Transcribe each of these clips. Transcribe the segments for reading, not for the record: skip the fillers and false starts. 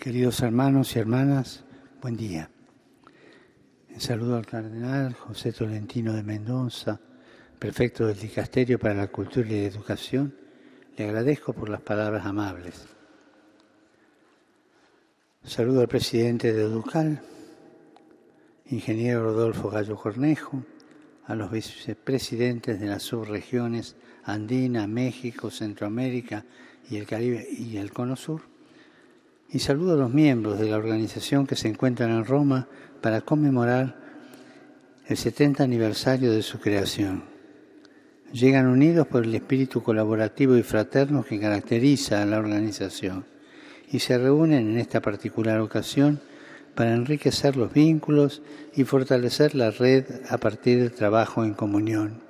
Queridos hermanos y hermanas, buen día. En saludo al cardenal José Tolentino de Mendoza, prefecto del Dicasterio para la Cultura y la Educación. Le agradezco por las palabras amables. Saludo al presidente de Educal, ingeniero Rodolfo Gallo Cornejo, a los vicepresidentes de las subregiones Andina, México, Centroamérica y el Caribe y el Cono Sur. Y saludo a los miembros de la organización que se encuentran en Roma para conmemorar el 70 aniversario de su creación. Llegan unidos por el espíritu colaborativo y fraterno que caracteriza a la organización y se reúnen en esta particular ocasión para enriquecer los vínculos y fortalecer la red a partir del trabajo en comunión.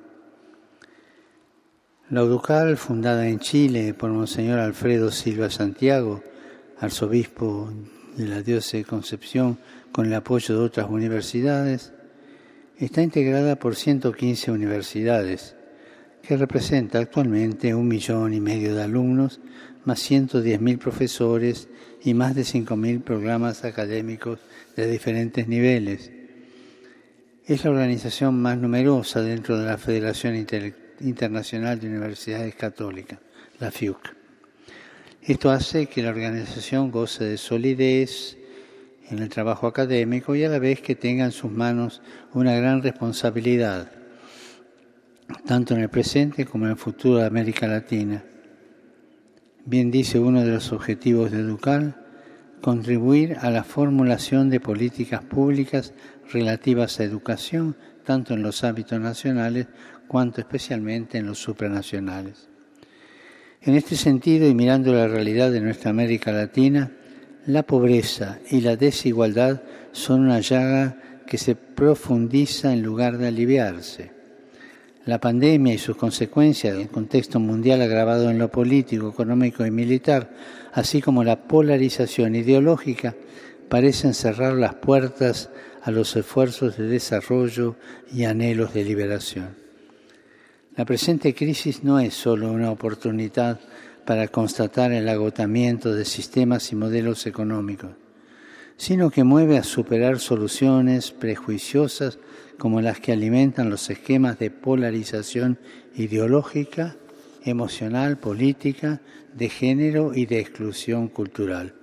La Educal, fundada en Chile por Monseñor Alfredo Silva Santiago, arzobispo de la diócesis de Concepción, con el apoyo de otras universidades, está integrada por 115 universidades, que representa actualmente 1,5 millones de alumnos, más 110.000 profesores y más de 5.000 programas académicos de diferentes niveles. Es la organización más numerosa dentro de la Federación Internacional de Universidades Católicas, la FIUC. Esto hace que la organización goce de solidez en el trabajo académico y a la vez que tenga en sus manos una gran responsabilidad, tanto en el presente como en el futuro de América Latina. Bien dice uno de los objetivos de Educal, contribuir a la formulación de políticas públicas relativas a educación, tanto en los ámbitos nacionales cuanto especialmente en los supranacionales. En este sentido, y mirando la realidad de nuestra América Latina, la pobreza y la desigualdad son una llaga que se profundiza en lugar de aliviarse. La pandemia y sus consecuencias, el contexto mundial agravado en lo político, económico y militar, así como la polarización ideológica, parecen cerrar las puertas a los esfuerzos de desarrollo y anhelos de liberación. La presente crisis no es solo una oportunidad para constatar el agotamiento de sistemas y modelos económicos, sino que mueve a superar soluciones prejuiciosas como las que alimentan los esquemas de polarización ideológica, emocional, política, de género y de exclusión cultural.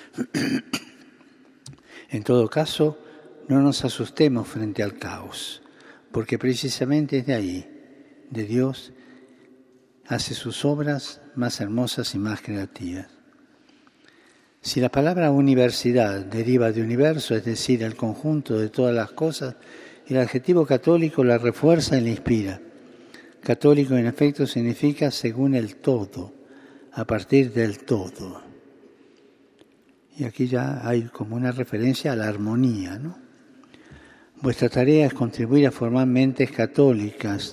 En todo caso, no nos asustemos frente al caos, porque precisamente es de ahí, de Dios, hace sus obras más hermosas y más creativas. Si la palabra universidad deriva de universo, es decir, el conjunto de todas las cosas, el adjetivo católico la refuerza y la inspira. Católico, en efecto, significa según el todo, a partir del todo. Y aquí ya hay como una referencia a la armonía, ¿no? Vuestra tarea es contribuir a formar mentes católicas,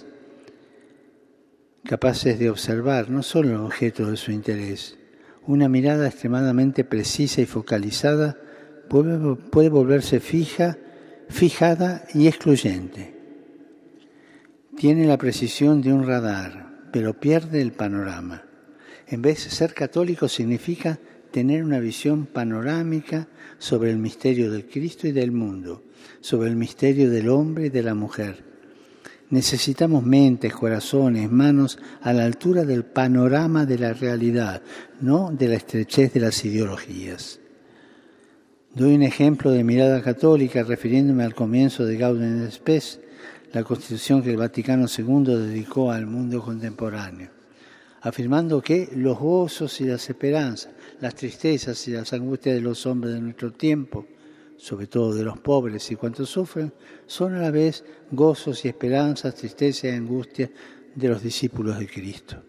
capaces de observar no solo el objeto de su interés. Una mirada extremadamente precisa y focalizada puede volverse fijada y excluyente. Tiene la precisión de un radar, pero pierde el panorama. En vez de ser católico significa tener una visión panorámica sobre el misterio del Cristo y del mundo, sobre el misterio del hombre y de la mujer. Necesitamos mentes, corazones, manos a la altura del panorama de la realidad, no de la estrechez de las ideologías. Doy un ejemplo de mirada católica refiriéndome al comienzo de Gaudium et Spes, la constitución que el Vaticano II dedicó al mundo contemporáneo, afirmando que los gozos y las esperanzas, las tristezas y las angustias de los hombres de nuestro tiempo, sobre todo de los pobres y cuantos sufren, son a la vez gozos y esperanzas, tristezas y angustias de los discípulos de Cristo.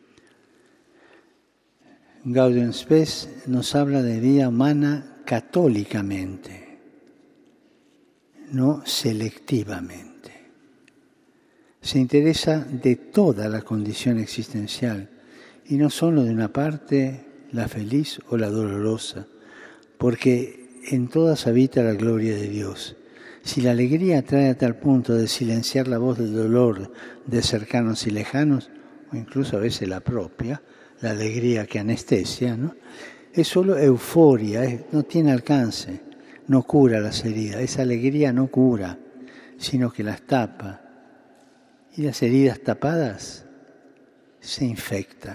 Gaudium et Spes nos habla de vida humana católicamente, no selectivamente. Se interesa de toda la condición existencial y no solo de una parte, la feliz o la dolorosa, porque en todas habita la gloria de Dios. Si la alegría atrae a tal punto de silenciar la voz del dolor de cercanos y lejanos, o incluso a veces la propia, la alegría que anestesia, ¿no? Es solo euforia, no tiene alcance, no cura las heridas. Esa alegría no cura, sino que las tapa. Y las heridas tapadas se infectan.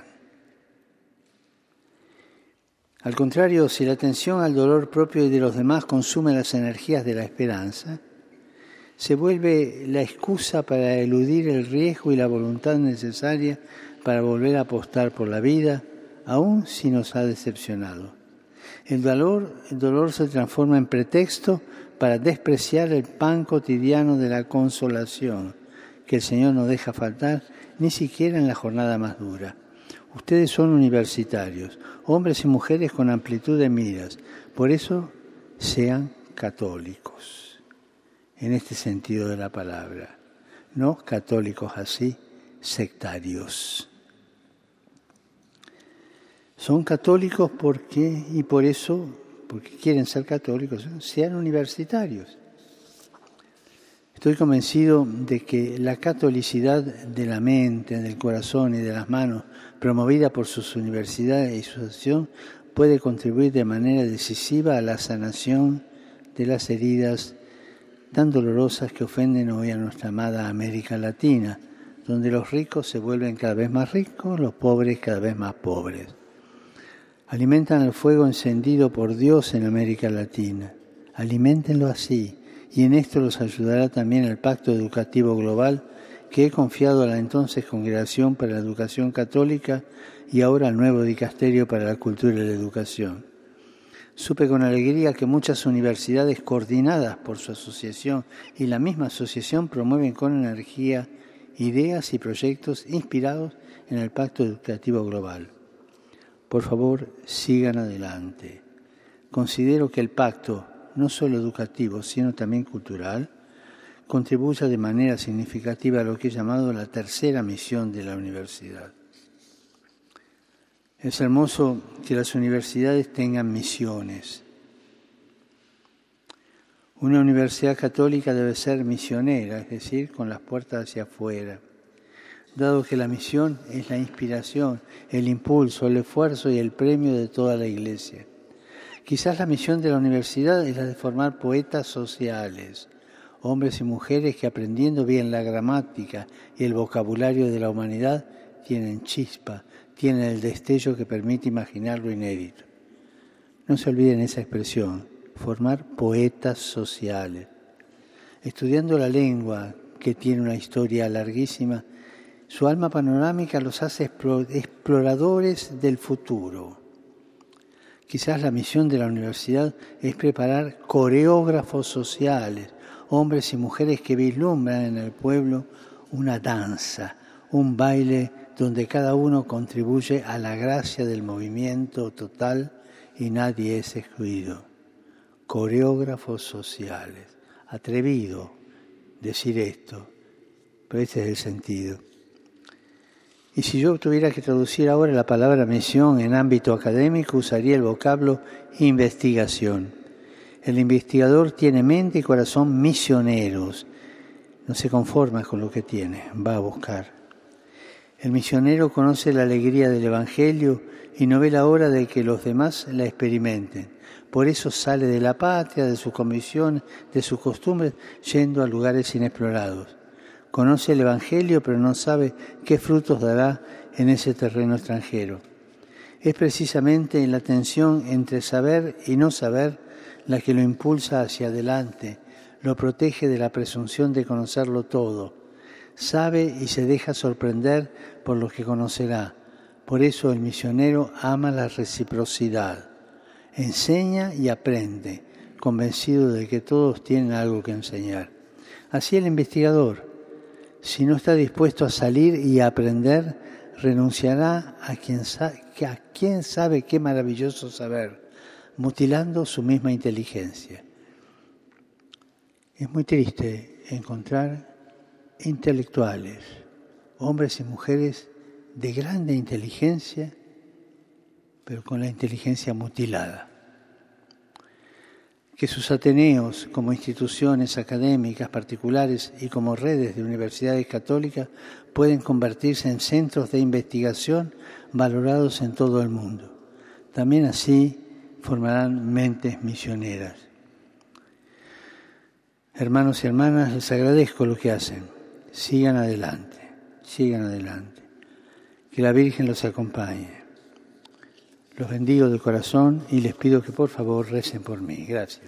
Al contrario, si la atención al dolor propio y de los demás consume las energías de la esperanza, se vuelve la excusa para eludir el riesgo y la voluntad necesaria para volver a apostar por la vida, aun si nos ha decepcionado. El dolor se transforma en pretexto para despreciar el pan cotidiano de la consolación, que el Señor no deja faltar ni siquiera en la jornada más dura. Ustedes son universitarios, hombres y mujeres con amplitud de miras, por eso sean católicos, en este sentido de la palabra, no católicos así, sectarios. Son católicos porque quieren ser católicos, sean universitarios. Estoy convencido de que la catolicidad de la mente, del corazón y de las manos, promovida por sus universidades y su asociación, puede contribuir de manera decisiva a la sanación de las heridas tan dolorosas que ofenden hoy a nuestra amada América Latina, donde los ricos se vuelven cada vez más ricos, los pobres cada vez más pobres. Alimentan el fuego encendido por Dios en América Latina. Aliméntenlo así. Y en esto los ayudará también el Pacto Educativo Global que he confiado a la entonces Congregación para la Educación Católica y ahora al nuevo Dicasterio para la Cultura y la Educación. Supe con alegría que muchas universidades coordinadas por su asociación y la misma asociación promueven con energía ideas y proyectos inspirados en el Pacto Educativo Global. Por favor, sigan adelante. Considero que el pacto, no solo educativo, sino también cultural, contribuya de manera significativa a lo que he llamado la tercera misión de la universidad. Es hermoso que las universidades tengan misiones. Una universidad católica debe ser misionera, es decir, con las puertas hacia afuera, dado que la misión es la inspiración, el impulso, el esfuerzo y el premio de toda la Iglesia. Quizás la misión de la universidad es la de formar poetas sociales, hombres y mujeres que aprendiendo bien la gramática y el vocabulario de la humanidad tienen chispa, tienen el destello que permite imaginar lo inédito. No se olviden esa expresión, formar poetas sociales. Estudiando la lengua, que tiene una historia larguísima, su alma panorámica los hace exploradores del futuro. Quizás la misión de la universidad es preparar coreógrafos sociales, hombres y mujeres que vislumbran en el pueblo una danza, un baile donde cada uno contribuye a la gracia del movimiento total y nadie es excluido. Coreógrafos sociales. Atrevido decir esto, pero este es el sentido. Y si yo tuviera que traducir ahora la palabra misión en ámbito académico, usaría el vocablo investigación. El investigador tiene mente y corazón misioneros. No se conforma con lo que tiene, va a buscar. El misionero conoce la alegría del Evangelio y no ve la hora de que los demás la experimenten. Por eso sale de la patria, de sus convicciones, de sus costumbres, yendo a lugares inexplorados. Conoce el Evangelio, pero no sabe qué frutos dará en ese terreno extranjero. Es precisamente la tensión entre saber y no saber la que lo impulsa hacia adelante, lo protege de la presunción de conocerlo todo. Sabe y se deja sorprender por lo que conocerá. Por eso el misionero ama la reciprocidad. Enseña y aprende, convencido de que todos tienen algo que enseñar. Así el investigador, si no está dispuesto a salir y a aprender, renunciará a quien sabe qué maravilloso saber, mutilando su misma inteligencia. Es muy triste encontrar intelectuales, hombres y mujeres de grande inteligencia, pero con la inteligencia mutilada. Que sus ateneos, como instituciones académicas particulares y como redes de universidades católicas, pueden convertirse en centros de investigación valorados en todo el mundo. También así formarán mentes misioneras. Hermanos y hermanas, les agradezco lo que hacen. Sigan adelante, sigan adelante. Que la Virgen los acompañe. Los bendigo de corazón y les pido que por favor recen por mí. Gracias.